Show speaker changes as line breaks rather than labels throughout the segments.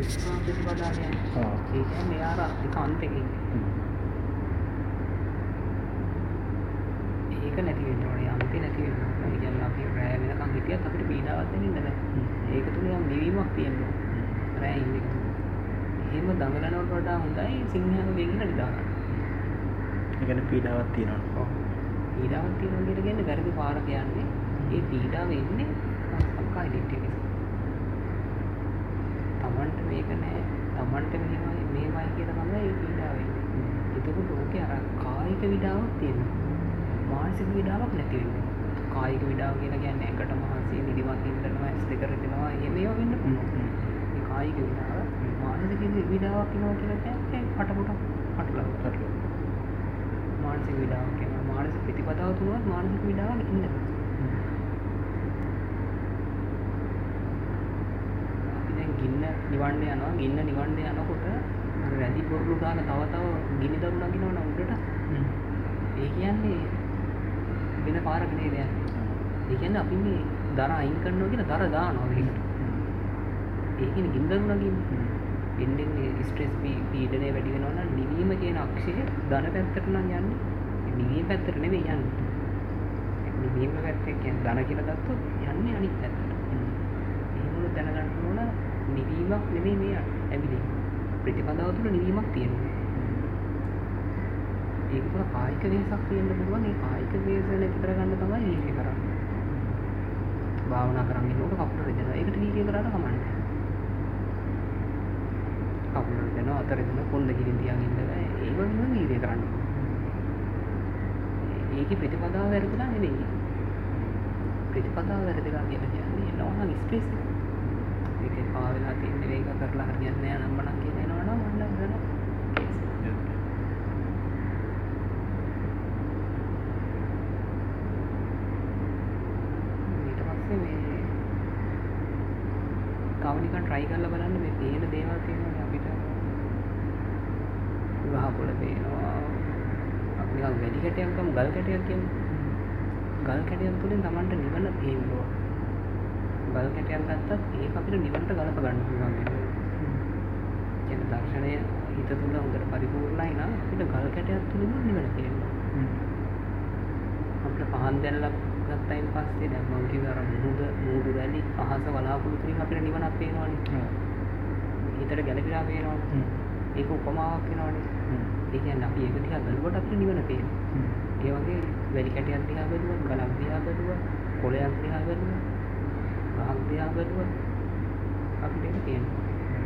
ප්‍රතිපදා කියන්නේ. ඒ කියන්නේ යාර අන්තිකේ. ඒක නැති වෙන්න ඕනේ. අන්තික නැති වෙන්න ඕනේ. ඒ කියන්නේ අපි රැය වෙනකන් හිටියත් අපිට පීඩාවක් දැනෙන්නේ නැහැ. ඒක තුල යම් නිවීමක් තියෙනවා. රැය ඉන්නේ. එහෙම දඟලනවට වඩා හොඳයි සිංහල වේගින නිදා ගන්න.
ඒ කියන්නේ පීඩාවක් තියෙනවා.
ඔව්. පීඩාවක් තියෙනවා කියන්නේ වැරදි පාරක යන්නේ. ඒ පීඩාව එන්නේ සංකල්ප දිට්ඨිය නිසා. තමන්ට මේක නෑ. තමන්ට මෙහෙමයි කියලා තමයි ඒ පීඩාව එන්නේ. එතකොට ඕකේ අර කායික පීඩාවක් තියෙනවා. මානසික පීඩාවක් නැති වෙනවා. කායික පීඩාව කියලා කියන්නේ ඇඟට මහන්සිය නිදිමත ඉඳනවා, ඇස් දෙක රෙදෙනවා, එහෙම ඒවා වෙන්න පුළුවන්. ඒ කායික පීඩාව මානසික පීඩාවක් වෙනවා කියලා කියන්නේ පටලවා. මානසික පීඩාවක් කියනවා. මානසික ප්‍රතිපදාව තුනවත් මානසික පීඩාවක් ඉන්නේ. අපි දැන් ගින්න නිවන්න යනවා. ගින්න නිවන්න යනකොට අර රැදි පොරළු ගාලා තව ගිනි දරු නගිනවනම් උඩට. ඒ කියන්නේ වෙන පාරක නේද යන්නේ. ඒ කියන්නේ අපි මේ දර අයින් කරනවා කියන දර දානවා මේකට. ඒ කියන්නේ ගින්දරු නගින්නේ. එන්නේ ස්ට්‍රෙස් පීඩනය වැඩි වෙනවා නම් නිවීම කියන අක්ෂය ධන පැත්තට නම් යන්නේ. නිවීම පැත්තට නෙවෙයි යන්නේ. නිවීම පැත්තේ කියන්නේ ධන කියලා ගත්තොත් යන්නේ අනිත් පැත්තට. එහෙම දැනගන්න ඕන නිවීමක් නෙමෙයි මේ ඇවිදින්. ප්‍රතිපදාව තුළ නිවීමක් තියෙනවා. ඒක තුළ කායික වෙහසක් තියෙන්න පුළුවන්. ඒ කායික වෙහස නැති කරගන්න තමයි වීර්ය කරන්නේ. භාවනා කරන් ඉන්නකොට කකුල රෙදෙනවා. ඒකට වීර්ය කරාට කමන්නේ. කකුල රෙදෙනවා, අත රෙදෙනවා, කොන්ද කිරින් තියන් ඉන්න බෑ. ඒ වගේම වීර්ය කරන්න. ඒකේ ප්‍රතිපදාව වැරදිලා නෙවෙයි. ප්‍රතිපදාව වැරදිලා කියලා කියන්නේ එනවා නම් ස්ට්‍රෙස් එක. ඒකේ පාවෙලා තියෙන මේක කරලා හරියන්නේ නැහැ නම් මනම් කියන එනවා නම් මන්න වෙන කේස්. ඊට පස්සේ මේ කවුනිකන් try කරලා බලන්න මේ තේන දේවල් තියෙනවා අපිට. ගහකොළ පේනවා. අපි නිකන් වැඩි කැටයක් ගමු ගල් කැටයක් කියන්නේ. ගල් කැටයක් තුලින් Tamanට නිවන පේනවා. ගල් කැටයක් ගත්තත් ඒක අපිට නිවනට ගලප ගන්න පුළුවන් වෙනවා. කියන්නේ දර්ශනය හිත තුල හොඳට පරිපූර්ණයි නම් අපිට ගල් කැටයක් තුලින් නිවන පේනවා. අපිට පහන් දැල්ලක් ගත්තයින් පස්සේ දැන් මම කිව්ව අර මුහුදු වැලි අහස වලාකුළු තුලින් අපිට නිවනක් පේනවනේ. හිතට ගැළපීලා පේනවනේ. ඒක උපමාවක් වෙනවනේ. ඒ කියන්නේ අපි ඒක දිහා බලනකොට අපිට නිවන පේනවා. ඒ වගේ වැලි කැටයක් දිහා බලුවා, ගලක් දිහා බලුවා, කොළයක් දිහා බලුවා, ගහක් දිහා බලුවා අපිට ඒක පේනවා.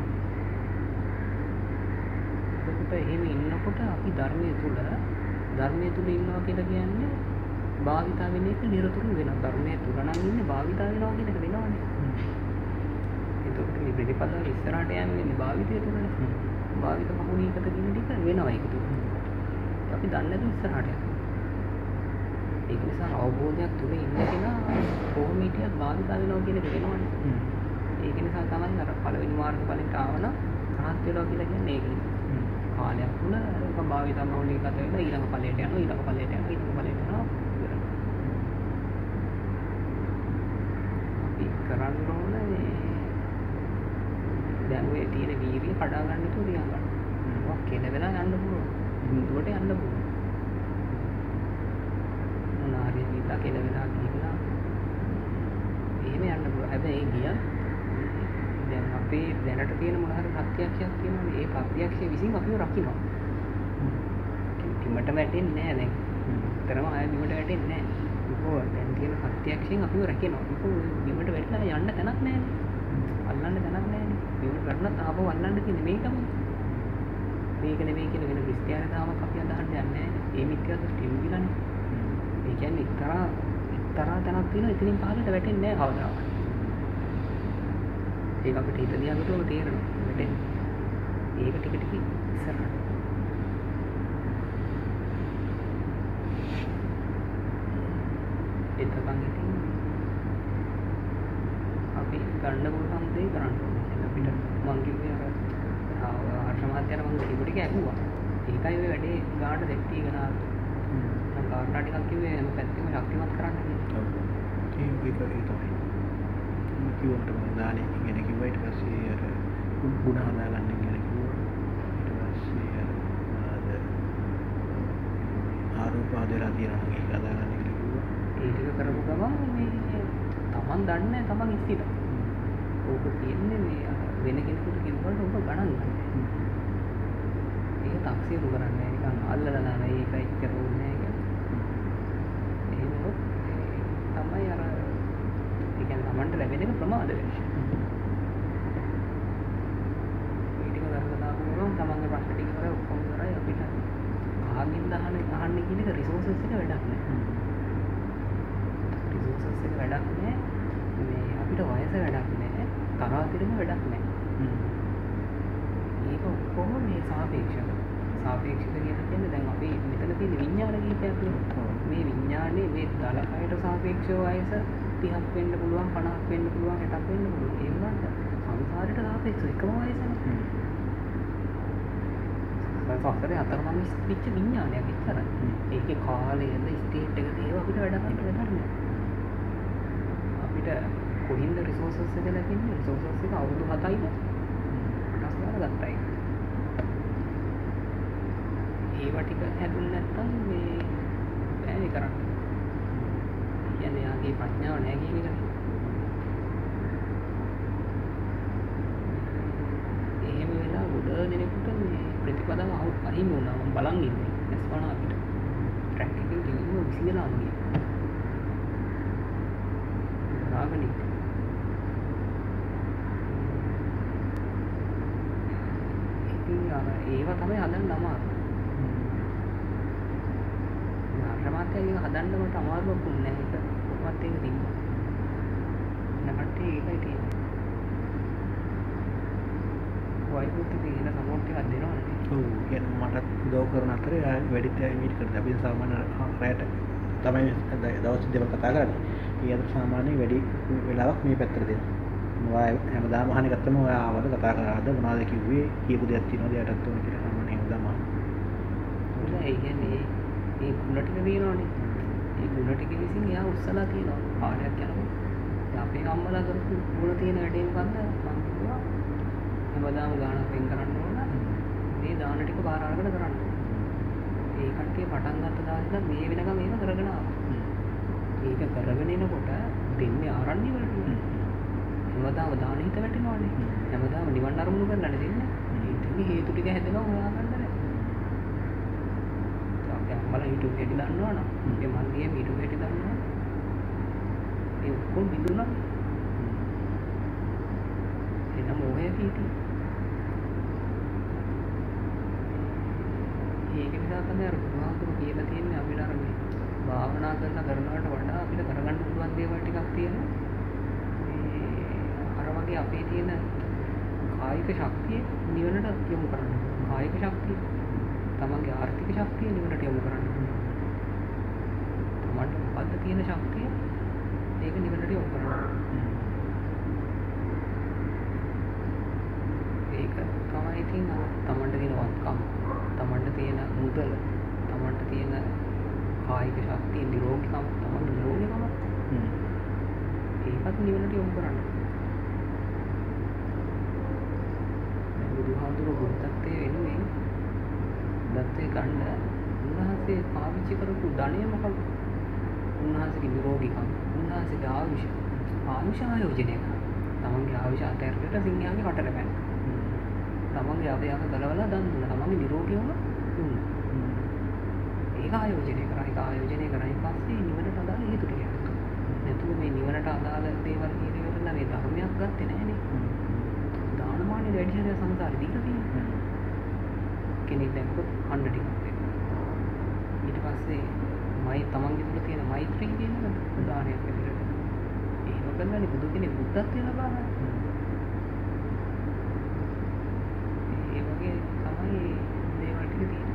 එතකොට එහෙම ඉන්නකොට අපි ධර්මයේ තුල ඉන්නවා කියලා කියන්නේ භාවිතා වෙන එක නිරතුරුව වෙනවා. ධර්මයේ තුල නම් ඉන්නේ භාවිතා වෙනවා කියන එක වෙනවනේ. එතකොට මේ ප්‍රතිපදාව ඉස්සරහට යන්නේ භාවිතය තුලනේ. භාවිත මහුණීකත කියන ටික වෙනවා ඒක තුල. අපි දන්නේ නැතුව ඉස්සරහට යනවා. ඒක නිසා අවබෝධයක් තුල ඉන්න කෙනා කොහොම හිටියත් භාවිතා වෙනවා කියන එක වෙනවනේ. ඒක නිසා තමයි අර පළවෙනි මාර්ග ඵලයට ආවන රහත් වෙනවා කියලා කියන්නේ ඒක නිසා. කාලයක් තුල ඒක භාවිතා මහුණීකත වෙලා ඊළඟ ඵලයට යනවා, ඊළඟ ඵලයට යනවා, ඊළඟ ඵලයට යනවා. අපි කරන්න ඕනේ දැන් ඔය තියෙන වීර්යය කඩා ගන්න තු තියන් ගන්න. මොකක් කෙල වෙලා යන්න පුළුවන්. දුවට යන්න පුළුවන්. මොනාරිය විලා කෙල වෙලා ගිහිලා එහෙම යන්න පුළුවන්. හැබැයි ඒ ගියා දැන් අපේ දැනට තියෙන මොන හරි ප්‍රත්‍යක්ෂයක් තියෙනවානේ. ඒ ප්‍රත්‍යක්ෂය විසින් අපිව රකින්නවා. කිමට වැටෙන්නේ නැහැ දැන්. තරම ආයෙ බිමට වැටෙන්නේ නැහැ. මොකෝ දැන් තියෙන ප්‍රත්‍යක්ෂයෙන් අපිව රකින්නවා. මොකෝ බිමට වැටලා යන්න තැනක් නැහැ. අල්ලන්න තැනක් නැහැ. බිමට වැටුණත් ආපහු අල්ලන්න තියෙන්නේ මේකම. මේක නෙමෙයි කියන වෙන ක්‍රිස්තියානි දාමක් අපි අදහන්න යන්නේ නැහැ. ඒ මිත්‍යා දෘෂ්ටි නිවිලානේ. ඒ කියන්නේ එක්තරා තැනක් තියෙනවා එතනින් පහළට වැටෙන්නේ නැහැ කවදාවත්. ඒක අපිට හිත දිහා බලුවම තේරෙනවා වැටෙන්නේ. ඒක ටික ටික ඉස්සරහට. එතකන් ඉතින් අපි ගන්න පුළුවන් දේ කරන්න ඕනේ. අපිට මං කිව්වේ අර හර්ෂමාත්‍යර මං කිව්ව ටික ඇහුවා. ඒකයි ඔය වැඩේ ගාඩ දෙට්ටි ගනා. මම කාරණා ටිකක් කිව්වේ හැම පැත්තෙම ශක්තිමත් කරන්න කියලා.
ඔව්. ඒක තමයි. මම කිව්වට මම දානේ ඉගෙන කිව්වා ඊට පස්සේ අර ගුණ හදාගන්න කියලා කිව්වා. ඊට පස්සේ අර මොනවාද ආරෝපවාද වෙලා තියෙනවා නම් ඒක හදාගන්න කියලා කිව්වා.
ඒ ටික කරපු ගමන් මේ තමන් දන්නේ තමන් ඉස්තිලා. ඕක කියන්නේ මේ වෙන කෙනෙකුට කිව්වට ඔබ ගණන් ගන්න. ඒක තාක්ෂිරු කරන්නේ නිකන් අල්ලලා දාන ඒක එච්චර ඕනේ නැහැ කියලා. එහෙම තමයි අර ඒ කියන්නේ තමන්ට ලැබෙන එක ප්‍රමාද වෙන්නේ. මේ ටික කරලා ගමන් තමන්ගේ ප්‍රශ්න ටික කරලා ඔක්කොම කරලා අපිට කාගෙන්ද අහන්නේ කියන එක රිසෝසස් එක වැඩක් නැහැ. රිසෝසස් එක වැඩක් නැහැ. මේ අපිට වයස වැඩක් නැහැ. තරාතිරම වැඩක් නැහැ. ඒක ඔක්කොම මේ සාපේක්ෂක. සාපේක්ෂක කියන්නේ දැන් අපි මෙතන තියෙන විඥාන කීපයක් නේ. මේ විඥානේ මේ දලකයට සාපේක්ෂව වයස 30ක් වෙන්න පුළුවන් 50ක් වෙන්න පුළුවන් 60ක් වෙන්න පුළුවන්. ඒ වුණාට සංසාරයට සාපේක්ෂව එකම වයසනේ. සංසාරේ අතරමං ඉච්ච විඥානයක් ඉච්චරයි. ඒකේ කාලයද ස්ටේට් එකද ඒව අපිට වැඩක් නැහැ. අපිට කොහින්ද රිසෝසස් එක ලැබෙන්නේ? රිසෝසස් එක අවුරුදු 7යිද? 8 ගත්තයි. ඒවා ටික හැදුන්නේ නැත්නම් මේ බෑනේ කරන්න. කියන්නේ යාගේ ප්‍රඥාව නැහැ කියන එකනේ. එහෙම වෙලා ගොඩ දෙනෙකුට මේ ප්‍රතිපදාව අහිමි වුණා. මම බලන් ඉන්නේ. නැස්වන අපිට. ට්‍රැක් එකකින් ටිකම විසිරලාම ගියා. රාගනික ඒවා තමයි හදන්න අමාරු. අරමාත්‍යය ඒක හදන්න මට අමාරුවක් වුණේ නැහැ. ඒක කොහොමත් ඒක තිබ්බා. නැකට ඒකයි තියෙන්නේ. වයිබුත් තියෙන සමෝට් එකක් දෙනවනේ.
ඔව් කියන්නේ මට උදව් කරන අතරේ වැඩිත් මීට් කරලා අපි සාමාන්‍ය රැට තමයි දවස් දෙකක් කතා කරන්නේ. ඒ අතර සාමාන්‍ය වැඩි වෙලාවක් මේ පැත්තට දෙනවා. මොනවා හැමදාම අහන්නේ ගත්තම ඔයා ආවද කතා කරාද මොනවද කිව්වේ කියපු දෙයක් තියෙනවද යටත් උනේ කියලා සාමාන්‍ය හැමදාම අහනවා.
ඒ කියන්නේ මේ ගුණ ටික තියෙනවනේ. ඒ ගුණ ටික විසින් එයා උස්සලා තියෙනවා. පාඩයක් යනකොට. දැන් අපේ අම්මලා කරපු ගුණ තියෙන වැඩේ මොකද්ද? මම කිව්වා හැමදාම ගානක් වෙන් කරන්න ඕන. මේ දාන ටික බාර අරගෙන කරන්න. ඒ කට්ටිය පටන් ගත්ත දාලා මේ වෙනකම් මේව කරගෙන ආවා. ඒක කරගෙන එනකොට දෙන්නේ ආරණ්‍ය වලට. හැමදාම දාන හිත වැටෙනවානේ. හැමදාම නිවන් අරමුණු කරලා දෙන්නේ. ඒකේ හේතු ටික හැදෙනවා හොයාගන්න බෑ. අපි අම්මලා YouTube එකේ දාන්නවනම් ඒ මන්දියේ YouTube එකේ දාන්නවා. ඒ ඔක්කොම බිඳුණා. එන මොහේ කීටි. ඒක නිසා තමයි අර බුදුහාමුදුරු කියලා තියෙන්නේ අපිට අර මේ භාවනා කරනවට වඩා අපිට කරගන්න පුළුවන් දේවල් ටිකක් තියෙනවා. වගේ අපේ තියෙන කායික ශක්තිය නිවනට යොමු කරන්න. කායික ශක්තිය තමන්ගේ ආර්ථික ශක්තිය නිවනට යොමු කරන්න. තමන්ට මොකද්ද තියෙන ශක්තිය ඒක නිවනට යොමු කරන්න. ඒක තමයි ඉතින් තමන්ට තියෙන වත්කම්, තමන්ට තියෙන මුදල, තමන්ට තියෙන කායික ශක්තිය නිරෝගීකම, තමන්ට නිරෝගීකම ඒකත් නිවනට යොමු කරන්න. බුදුහාමුදුරුවෝ බුද්ධත්වයේ වෙනුවෙන් දත්තේ ගන්න උන්වහන්සේ පාවිච්චි කරපු ධනය මොකක්ද? උන්වහන්සේගේ නිරෝගීකම, උන්වහන්සේගේ ආයුෂ ආයෝජනය කරනවා. තමන්ගේ ආයුෂ අතහැරලා සිංහයාගේ කටට පැන. තමන්ගේ අවයව ගලවලා දන් දුන්නා. තමන්ගේ නිරෝගීවම දුන්නා. ඒක ආයෝජනය කරා. ඒක ආයෝජනය කරායින් පස්සේ නිවනට අදාළ හේතු ටික. නැතුව මේ නිවනට අදාළ දේවල් කියන ඒවා මේ ධර්මයක් ගත්තේ නැහැනේ. දානමානේ වැඩිහිටිය සංසාරේ දීලා තියෙනවා. කෙනෙක් දැක්කොත් අන්න ටිකක් දෙනවා. ඊට පස්සේ මයි තමන්ගේ තුල තියෙන මෛත්‍රිය කියන දානයක් විදිහට. ඒක කළානේ බුදු කෙනෙක් බුද්ධත්වයට ලබා ගන්න. ඒ වගේ තමයි දේවල් ටික තියෙන්නේ.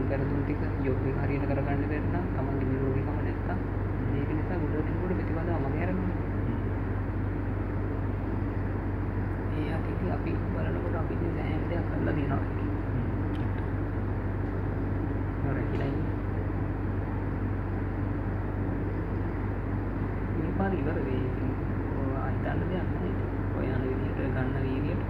වැරදුම් ටික ජොබ් එක හරියට කරගන්න බැරි නම් තමන්ගේ නිරෝගීකම නැත්තම් ඒක නිසා ගොඩ දෙනකොට ප්‍රතිපදාව මම හැරෙනවා. ඒ අතින් අපි බලනකොට අපි ඉන්නේ සෑහෙන දෙයක් කරලා දිනනවා. හරියි. මේ පාර ඉවර වෙයි. ඔය අයිතන්න දෙයක් නැහැ. ඔය යන විදිහට ගන්න වීර්යයට.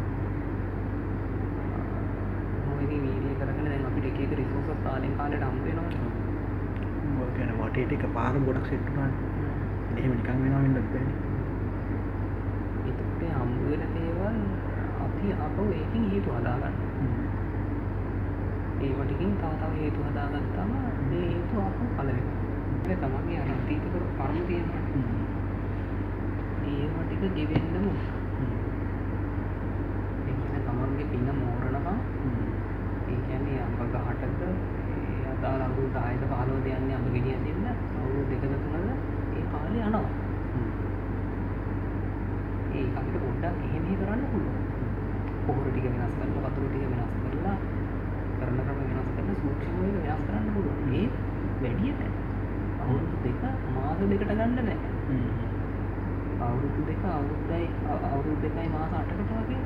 මොකද වීර්යය කරගෙන දැන් අපිට එක එක රිසෝසස් කාලෙන් කාලෙට හම්බ වෙනවා.
ඔය කියන්නේ වටේට එක පාරම ගොඩක් සෙට් වුණානේ. එහෙම නිකන් වෙනවා වෙන්නත් බෑනේ.
ඒකට හම්බ වෙන දේවල් අපි අපව ඒකින් හේතු හදාගන්න. ඒ වටිකින් තව හේතු හදාගත්තාම මේ හේතු අපව පළ වෙනවා. ඒක තමයි අර අතීත කරු කර්ම තියෙනවා. ඒව ටික ගෙවෙන්නම ඒ කියන්නේ තමන්ගේ පින මෝරණකම් ඒ කියන්නේ අම්බ ගහටක ඒ අදාළ අවුරුදු 10ක 15ද යන්නේ අම්බ ගෙඩියක් දෙන්න අවුරුදු 2ක 3ක ඒ කාලේ යනවා. ඒ අපිට පොඩ්ඩක් එහෙම කරන්න පුළුවන්. පොහොර ටික වෙනස් කරලා වතුර ටික වෙනස් කරලා කරන ක්‍රම වෙනස් කරලා සූක්ෂම වේග වෙනස් කරන්න පුළුවන්. ඒ වැඩි නැහැ. අවුරුදු 2 මාස 2කට ගන්න බෑ. අවුරුදු 2 අවුරුද්දයි මාස 8කට වගේ ගන්න.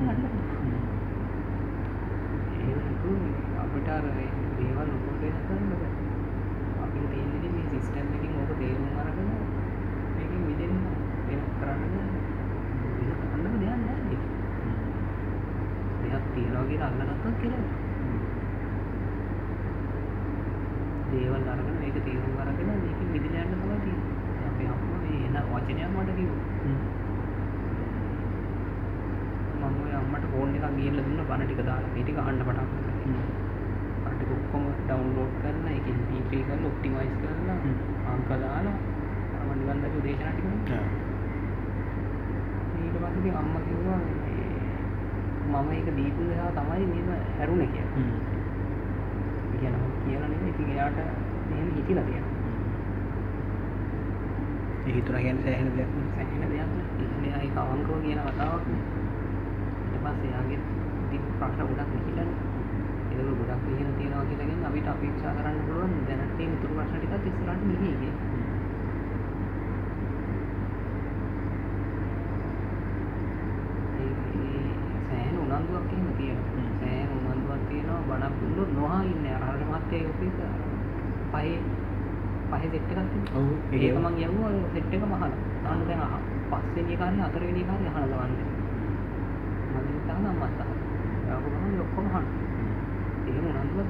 අපිට අර දේවල් උපකරණ කරන්න බෑ. අපිට තියෙන්නේ මේ සිස්ටම් එකකින් ඕක තේරුම් අරගෙන මේකෙන් මිදෙන්න වෙන කරන්න බෑ. ඒක කරන්න දෙයක් නෑ මේක. දෙයක් තියනවා කියලා අල්ලගත්තොත් කියලා. දේවල් අරගෙන මේක තේරුම් අරගෙන මේකෙන් මිදෙන්න යන්න තමයි තියෙන්නේ. අපි අම්මා මේ එන වචනයක් මට කිව්වා. මම ඔය අම්මට ෆෝන් එකක් ගිහලා දුන්න බණ ටික දාලා මේ ටික අහන්න පටන් ගත්තා. බණ ටික ඔක්කොම ඩවුන්ලෝඩ් කරලා ඒකෙන් MP3 කරලා ඔප්ටිමයිස් කරලා අංක දාලා මම නිකන් දැක්ක දේශනා ටික. ඊට පස්සේ අම්මා කිව්වා මම ඒක දීපු දා තමයි මේව හැරුණේ කියලා. කියලා නෙමෙයි ඉතින් එයාට එහෙම හිතිලා තියෙනවා.
ඒ හිතුණා කියන්නේ සෑහෙන දෙයක් නේ.
සෑහෙන දෙයක් නේ. ඉතින් ඒක අවංකව කියන කතාවක් නේ. ඊට පස්සේ එයාගේ ඉතින් ප්‍රශ්න ගොඩක් නිහිටනේ. ඒක ගොඩක් විහිණ තියනවා කියලාගෙන අපිට අපේක්ෂා කරන්න පුළුවන් දැනට තියෙන ඉතුරු ප්‍රශ්න ටිකත් ඉස්සරහට නිහියි කිය. සෑහෙන උනන්දුවක් එහෙම තියෙනවා. සෑහෙන උනන්දුවක් තියෙනවා බණක් දුන්නොත් නොහා ඉන්නේ අර හරියට මාත්‍යයි ඔපේක පහේ සෙට් එකක් තියෙනවා.
ඔව්
ඒක මම යවුවා සෙට් එකම අහලා. තාන්න දැන් අහ. පස්වෙනි කාර්යය හතරවෙනි කාර්යය අහලා ගවන්නේ. මම හිතනවා අම්මත් අහලා. යාළුවෝ ගමන් ඔක්කොම අහනවා. එහෙම උනන්දුවක්